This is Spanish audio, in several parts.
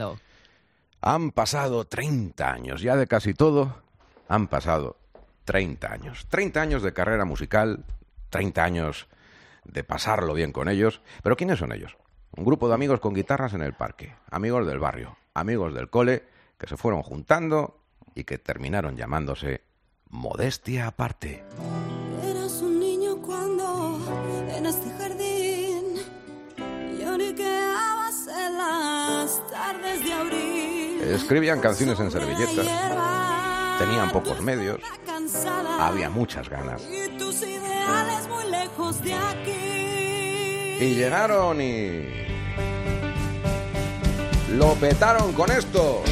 Han pasado 30 años, ya de casi todo, han pasado 30 años. 30 años de carrera musical, 30 años de pasarlo bien con ellos. Pero ¿quiénes son ellos? Un grupo de amigos con guitarras en el parque, amigos del barrio, amigos del cole, que se fueron juntando y que terminaron llamándose Modestia Aparte. Eras un niño cuando en este jardín lloriqueabas en las tardes de abril. Escribían canciones en servilletas, tenían pocos medios, había muchas ganas. Y tus ideales muy lejos de aquí. Y llegaron y lo petaron con esto.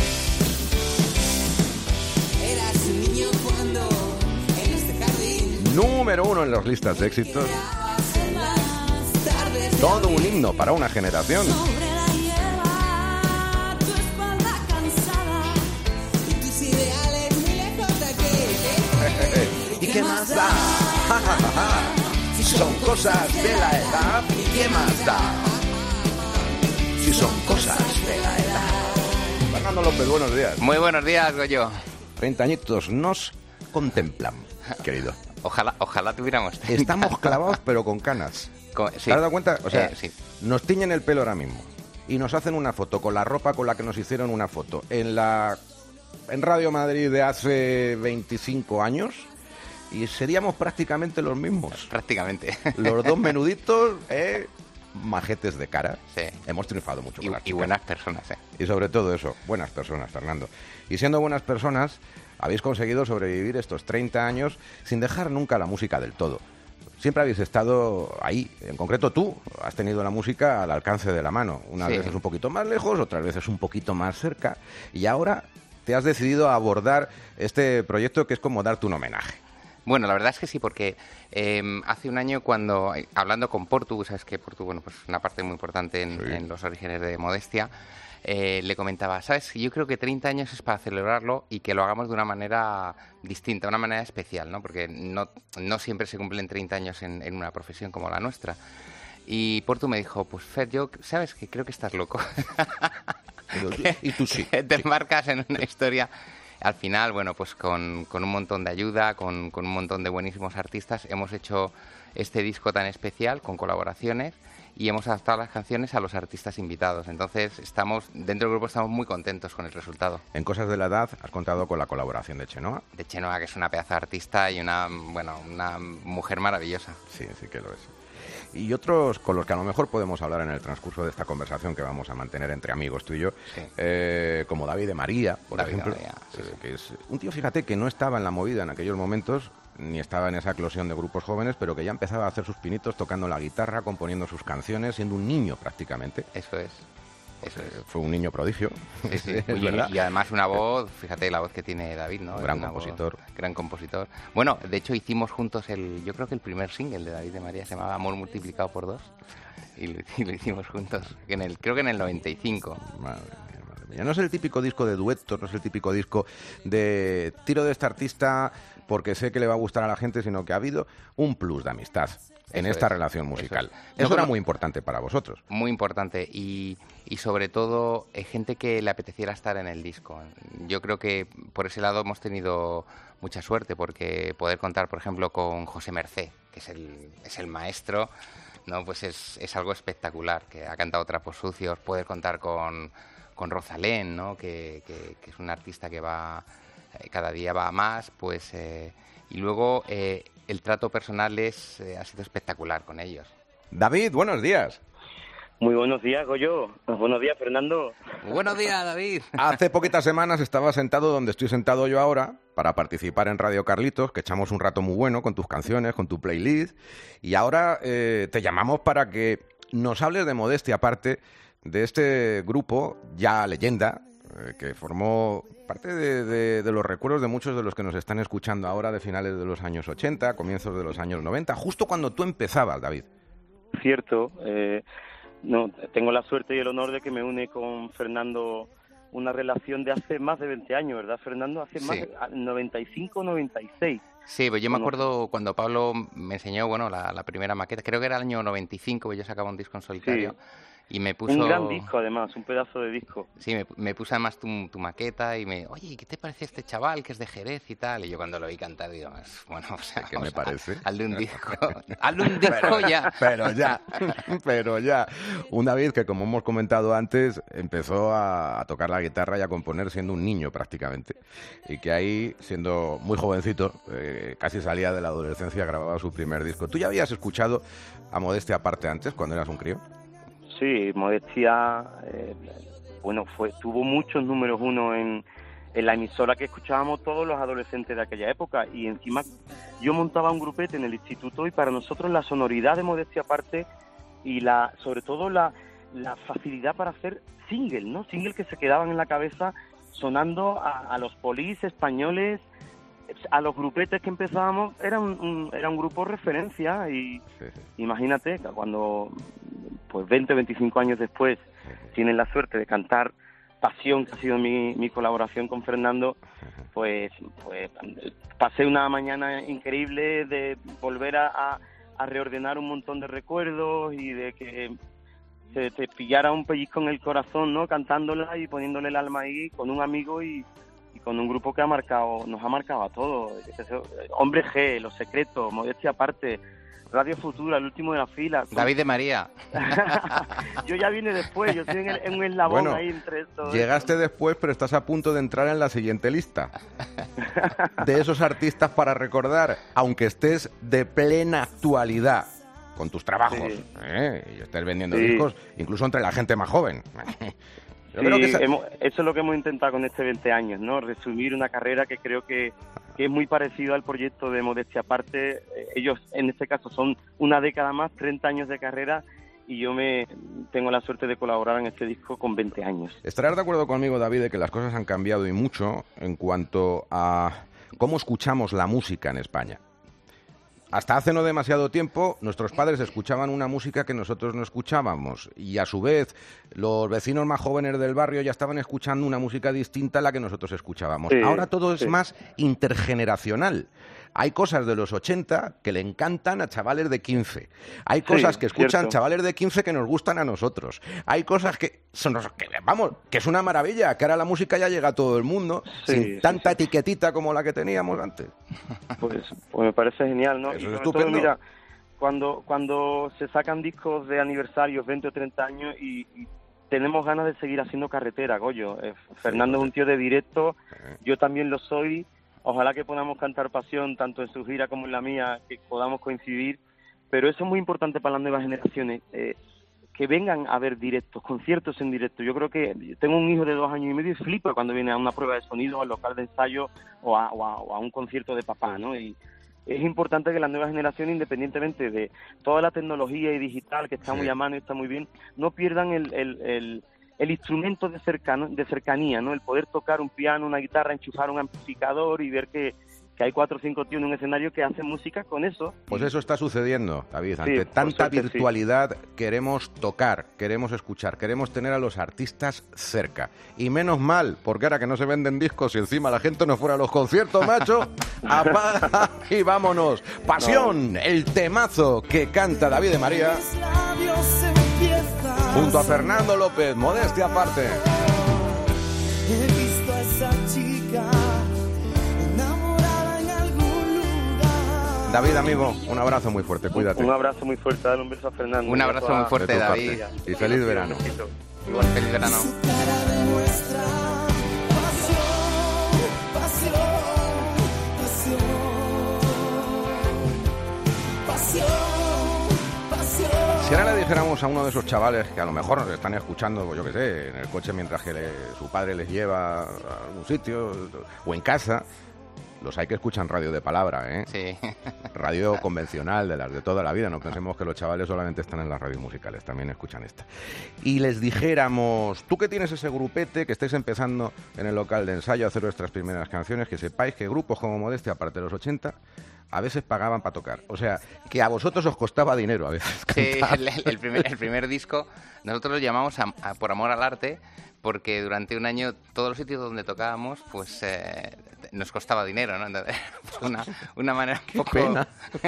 Eras un niño cuando en este jardín Número 1 en las listas de éxitos. lloriqueabas en las tardes de Todo un abril. himno para una generación. Sobre la hierba, tu espalda cansada y tus ideales muy lejos de aquí. ¿Y qué más da? Ja, ja, ja, ja. Si son cosas de la edad, ¿qué más da? Si son cosas de la edad. Fernando López, buenos días. Muy buenos días, Goyo. 30 añitos nos contemplan, querido. Ojalá tuviéramos. Estamos clavados pero con canas. Sí. ¿Te has dado cuenta? O sea, Sí. nos tiñen el pelo ahora mismo y nos hacen una foto con la ropa con la que nos hicieron una foto en Radio Madrid de hace 25 años y seríamos prácticamente los mismos. Prácticamente. Los dos menuditos, majetes de cara. Sí. Hemos triunfado mucho con las Y chicas. buenas personas, Y sobre todo eso, buenas personas, Fernando. Y siendo buenas personas, habéis conseguido sobrevivir estos 30 años sin dejar nunca la música del todo. Siempre habéis estado ahí. En concreto tú has tenido la música al alcance de la mano. Unas Sí. veces un poquito más lejos, otras veces un poquito más cerca. Y ahora te has decidido a abordar este proyecto que es como darte un homenaje. Bueno, la verdad es que sí, porque hace un año cuando, hablando con Portu, sabes que Portu, bueno, pues una parte muy importante en los orígenes de Modestia, le comentaba, ¿sabes? Yo creo que 30 años es para celebrarlo y que lo hagamos de una manera distinta, una manera especial, ¿no? Porque no siempre se cumplen 30 años en una profesión como la nuestra. Y Portu me dijo, pues Fer, yo, ¿sabes? Que creo que estás loco. Y tú sí. Que te marcas en una historia. Al final, bueno, pues con un montón de ayuda, con un montón de buenísimos artistas, hemos hecho este disco tan especial con colaboraciones y hemos adaptado las canciones a los artistas invitados. Entonces, dentro del grupo estamos muy contentos con el resultado. En Cosas de la Edad has contado con la colaboración de Chenoa. De Chenoa, que es una pedazo de artista y una mujer maravillosa. Sí, sí que lo es. Y otros con los que a lo mejor podemos hablar en el transcurso de esta conversación que vamos a mantener entre amigos tú y yo, Sí. Como David de María, por David de ejemplo, María, sí, sí. que es un tío, fíjate, que no estaba en la movida en aquellos momentos, ni estaba en esa eclosión de grupos jóvenes, pero que ya empezaba a hacer sus pinitos tocando la guitarra, componiendo sus canciones, siendo un niño prácticamente. Eso es. Fue un niño prodigio, Sí, sí. es Oye, verdad. y además una voz, fíjate la voz que tiene David, ¿no? Gran Es una voz- compositor. Gran compositor. Bueno, de hecho hicimos juntos yo creo que el primer single de David de María se llamaba Amor multiplicado por 2 y lo hicimos juntos, creo que en el 95. Madre mía. No es el típico disco de duetos, no es el típico disco de tiro de este artista porque sé que le va a gustar a la gente, sino que ha habido un plus de amistad en Eso esta es, relación eso musical. es. Eso era No, muy importante para vosotros. Muy importante y sobre todo gente que le apeteciera estar en el disco. Yo creo que por ese lado hemos tenido mucha suerte porque poder contar, por ejemplo, con José Mercé, que es el maestro, ¿no? Pues es algo espectacular, que ha cantado Trapos Sucios, poder contar con Rosalén, ¿no? Que es un artista que va cada día va a más, pues y luego el trato personal ha sido espectacular con ellos. David, buenos días. Muy buenos días, Goyo. Buenos días, Fernando. Buenos días, David. Hace poquitas semanas estaba sentado donde estoy sentado yo ahora para participar en Radio Carlitos, que echamos un rato muy bueno con tus canciones, con tu playlist, y ahora te llamamos para que nos hables de Modestia Aparte, de este grupo ya leyenda, que formó parte de los recuerdos de muchos de los que nos están escuchando ahora de finales de los años 80, comienzos de los años 90, justo cuando tú empezabas, David. Cierto. No, tengo la suerte y el honor de que me une con Fernando una relación de hace más de 20 años, ¿verdad, Fernando? Hace más de 95, 96. Sí, pues yo me acuerdo cuando Pablo me enseñó, bueno, la primera maqueta, creo que era el año 95, yo sacaba un disco en solitario. Y me puso... Un gran disco, además, un pedazo de disco. Sí, me puso además tu maqueta y oye, ¿qué te parece este chaval que es de Jerez y tal? Y yo cuando lo vi cantar digo, bueno, o sea, ¿Qué me parece? Hazle un disco, hazle un disco ya. Pero ya. Un David que, como hemos comentado antes, empezó a tocar la guitarra y a componer siendo un niño prácticamente. Y que ahí, siendo muy jovencito, casi salía de la adolescencia, grababa su primer disco. ¿Tú ya habías escuchado a Modestia Aparte antes, cuando eras un crío? Sí, Modestia, tuvo muchos números uno en la emisora que escuchábamos todos los adolescentes de aquella época, y encima yo montaba un grupete en el instituto, y para nosotros la sonoridad de Modestia Aparte y sobre todo la facilidad para hacer single, ¿no? Single que se quedaban en la cabeza sonando a los polis españoles, a los grupetes que empezábamos. Era un grupo referencia, y imagínate que cuando, pues 20 o 25 años después, tienen la suerte de cantar Pasión, que ha sido mi colaboración con Fernando, pues pasé una mañana increíble de volver a reordenar un montón de recuerdos, y de que se te pillara un pellizco en el corazón, ¿no? Cantándola y poniéndole el alma ahí con un amigo y con un grupo que nos ha marcado a todos. Hombre G, Los Secretos, Modestia Aparte, Radio Futura, El Último de la Fila. David de María. Yo ya vine después, yo estoy en un eslabón ahí entre estos. Llegaste después, pero estás a punto de entrar en la siguiente lista de esos artistas para recordar, aunque estés de plena actualidad con tus trabajos, y estés vendiendo discos, incluso entre la gente más joven. Yo creo que eso es lo que hemos intentado con este 20 años, ¿no? Resumir una carrera que creo que es muy parecido al proyecto de Modestia Aparte. Ellos, en este caso, son una década más, 30 años de carrera, y yo tengo la suerte de colaborar en este disco con 20 años. Estarás de acuerdo conmigo, David, de que las cosas han cambiado y mucho en cuanto a cómo escuchamos la música en España. Hasta hace no demasiado tiempo, nuestros padres escuchaban una música que nosotros no escuchábamos, y a su vez los vecinos más jóvenes del barrio ya estaban escuchando una música distinta a la que nosotros escuchábamos. Ahora todo es más intergeneracional. Hay cosas de los 80 que le encantan a chavales de 15. Hay cosas que escuchan chavales de 15 que nos gustan a nosotros. Hay cosas que es una maravilla, que ahora la música ya llega a todo el mundo, sin tanta etiquetita como la que teníamos antes. Pues me parece genial, ¿no? Eso y es sobre estupendo. todo, mira, cuando se sacan discos de aniversarios, 20 o 30 años, y tenemos ganas de seguir haciendo carretera, Goyo. Fernando es un tío de directo, yo también lo soy. Ojalá que podamos cantar Pasión, tanto en su gira como en la mía, que podamos coincidir. Pero eso es muy importante para las nuevas generaciones, que vengan a ver directos, conciertos en directo. Yo creo que tengo un hijo de 2 años y medio y flipa cuando viene a una prueba de sonido, al local de ensayo o a un concierto de papá, ¿no? Y es importante que las nuevas generaciones, independientemente de toda la tecnología y digital que está muy a mano y está muy bien, no pierdan el instrumento de cercanía, ¿no? El poder tocar un piano, una guitarra, enchufar un amplificador y ver que hay 4 o 5 tíos en un escenario que hacen música con eso. Pues eso está sucediendo, David. Ante tanta virtualidad queremos tocar, queremos escuchar, queremos tener a los artistas cerca. Y menos mal, porque ahora que no se venden discos y encima la gente no fuera a los conciertos, macho, apaga y vámonos. Pasión, el temazo que canta David de María junto a Fernando López, Modestia Aparte. He visto a esa chica enamorada en algún lugar. David, amigo, un abrazo muy fuerte, cuídate. Un abrazo muy fuerte, dale un beso a Fernando. Un abrazo muy fuerte, De tu David. parte. Y feliz verano. Igual, feliz verano. Su cara demuestra pasión, pasión, pasión, pasión, pasión. Si ahora le dijéramos a uno de esos chavales que a lo mejor nos están escuchando, pues yo qué sé, en el coche mientras que su padre les lleva a algún sitio, o en casa, los hay que escuchan radio de palabra, ¿eh? Sí. Radio convencional, de las de toda la vida. No pensemos que los chavales solamente están en las radios musicales, también escuchan esta. Y les dijéramos, tú que tienes ese grupete, que estáis empezando en el local de ensayo a hacer vuestras primeras canciones, que sepáis que grupos como Modestia, aparte de los 80, a veces pagaban para tocar. O sea, que a vosotros os costaba dinero a veces. Sí, el primer disco nosotros lo llamamos Por Amor al Arte, porque durante un año todos los sitios donde tocábamos pues nos costaba dinero, ¿no? Entonces, una manera un poco... Pena.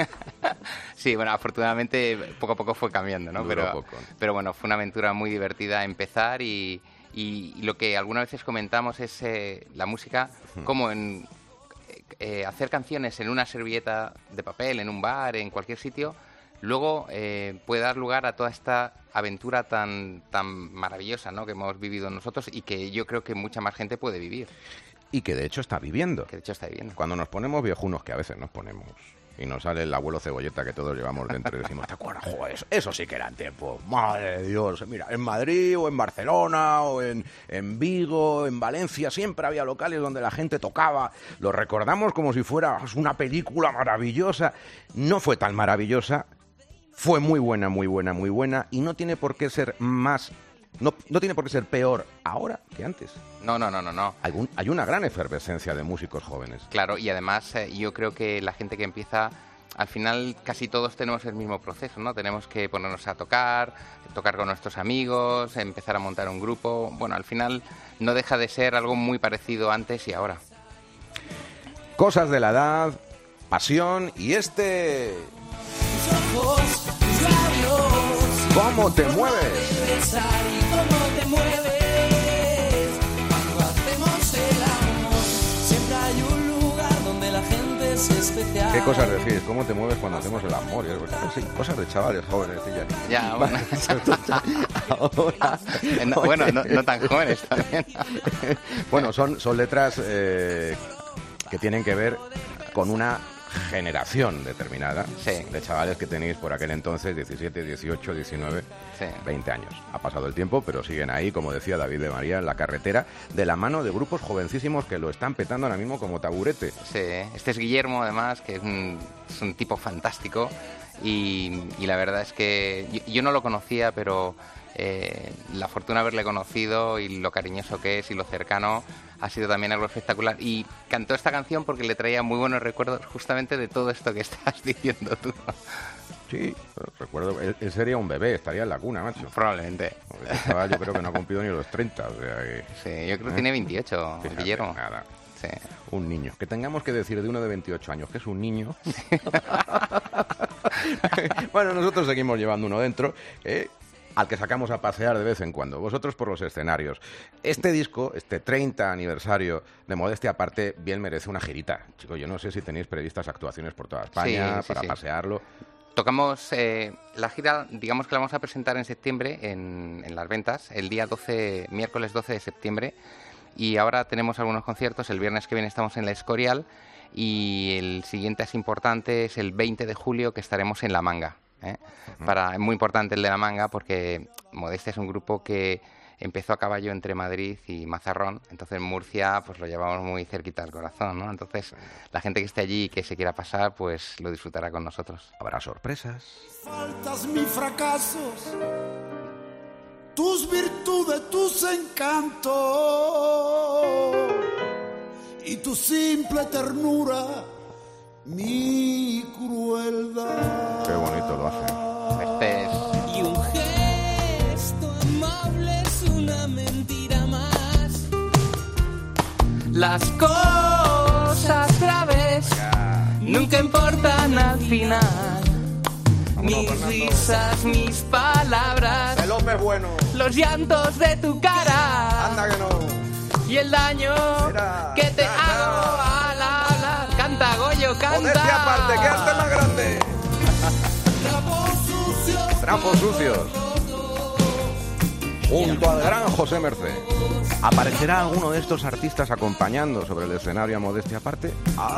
Sí, bueno, afortunadamente poco a poco fue cambiando, ¿no? Duró poco. Pero bueno, fue una aventura muy divertida empezar y lo que algunas veces comentamos es la música como en hacer canciones en una servilleta de papel, en un bar, en cualquier sitio, luego puede dar lugar a toda esta aventura tan maravillosa, ¿no?, que hemos vivido nosotros y que yo creo que mucha más gente puede vivir. Y que de hecho está viviendo. Que de hecho está viviendo. Cuando nos ponemos viejunos, que a veces nos ponemos, y nos sale el abuelo cebolleta que todos llevamos dentro y decimos, ¿te acuerdas? Joder, eso sí que eran tiempos. Madre de Dios. Mira, en Madrid o en Barcelona o en Vigo, en Valencia, siempre había locales donde la gente tocaba. Lo recordamos como si fuera una película maravillosa. No fue tan maravillosa. Fue muy buena, muy buena, muy buena. Y no tiene por qué ser más... No tiene por qué ser peor ahora que antes. No. Hay una gran efervescencia de músicos jóvenes. Claro, y además yo creo que la gente que empieza, al final casi todos tenemos el mismo proceso, ¿no? Tenemos que ponernos a tocar con nuestros amigos, empezar a montar un grupo. Bueno, al final no deja de ser algo muy parecido antes y ahora. Cosas de la edad, pasión y Tus ojos, tus labios, ¿Cómo te mueves? besar y cómo te mueves. Cuando hacemos el amor, siempre hay un lugar donde la gente es especial. ¿Qué cosas decís? ¿Cómo te mueves cuando hacemos el amor? Sí, cosas de chavales jóvenes, Ya, bueno. Ahora, Bueno, no tan jóvenes también. Bueno, son letras que tienen que ver con una generación determinada, sí, de chavales que tenéis por aquel entonces 17, 18, 19, sí, 20 años. Ha pasado el tiempo, pero siguen ahí, como decía David de María, en la carretera, de la mano de grupos jovencísimos que lo están petando ahora mismo como taburete. Sí, este es Guillermo, además, que es un tipo fantástico y la verdad es que yo no lo conocía, pero la fortuna de haberle conocido y lo cariñoso que es y lo cercano ha sido también algo espectacular. Y cantó esta canción porque le traía muy buenos recuerdos justamente de todo esto que estás diciendo tú. Sí, recuerdo, él sería un bebé, estaría en la cuna, macho. Probablemente. Yo creo que no ha cumplido ni los 30, o sea que... Sí, yo creo que tiene 28, Fíjate, Guillermo. Nada. Sí. Un niño. Que tengamos que decir de uno de 28 años que es un niño. Bueno, nosotros seguimos llevando uno dentro, al que sacamos a pasear de vez en cuando. Vosotros por los escenarios. Este disco, este 30 aniversario de Modestia Aparte, bien merece una girita. Chicos, yo no sé si tenéis previstas actuaciones por toda España, Sí, para sí. pasearlo. Tocamos la gira, digamos que la vamos a presentar en septiembre en Las Ventas, el día miércoles 12 de septiembre. Y ahora tenemos algunos conciertos. El viernes que viene estamos en La Escorial y el siguiente es importante, es el 20 de julio, que estaremos en La Manga. Es muy importante el de La Manga porque Modestia es un grupo que empezó a caballo entre Madrid y Mazarrón, entonces Murcia pues lo llevamos muy cerquita al corazón, ¿no? Entonces la gente que esté allí y que se quiera pasar pues lo disfrutará con nosotros. Habrá sorpresas. Faltas mis fracasos, tus virtudes, tus encantos y tu simple ternura, mi crueldad. Qué bonito lo hace. Este es... Y un gesto amable es una mentira más. Las cosas graves nunca importan al final. Mis risas, mis palabras, El López bueno. los llantos de tu cara Anda que no. y el daño Mira, que te ya, hago. Ala. Canta, Goyo, canta. Modestia Aparte, que arte más grande. Trapos sucios. Junto al gran José Mercé. ¿Aparecerá alguno de estos artistas acompañando sobre el escenario a Modestia Aparte?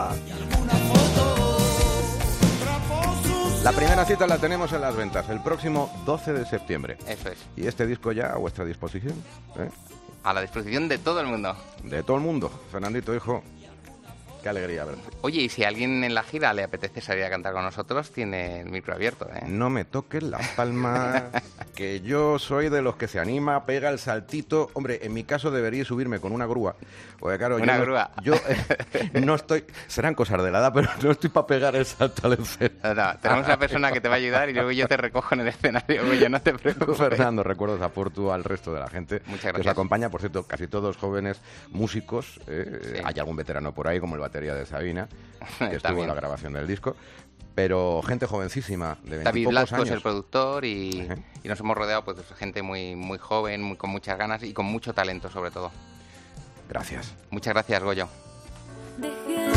La primera cita la tenemos en Las Ventas, el próximo 12 de septiembre. Eso es, ¿Y este disco ya a vuestra disposición? a la disposición de todo el mundo. De todo el mundo. Fernandito, hijo, qué alegría verte. Oye, y si a alguien en la gira le apetece salir a cantar con nosotros, tiene el micro abierto, ¿eh? No me toques las palmas, que yo soy de los que se anima, pega el saltito. Hombre, en mi caso debería subirme con una grúa. Porque claro, Una grúa. Yo no estoy... Serán cosas de la edad, pero no estoy para pegar el salto al escenario. No, tenemos una persona que te va a ayudar y luego yo te recojo en el escenario, Goyo, no te preocupes. Fernando, recuerdos a Portu, al resto de la gente Muchas que os gracias. acompaña. Por cierto, casi todos jóvenes músicos. Sí. Hay algún veterano por ahí, como el batería de Sabina, que estuvo en También. la grabación del disco. pero gente jovencísima, de 20 David y pocos Blasco años. es el productor y nos hemos rodeado pues, de gente muy, muy joven, con muchas ganas y con mucho talento sobre todo. Gracias. Muchas gracias, Goyo. Dejé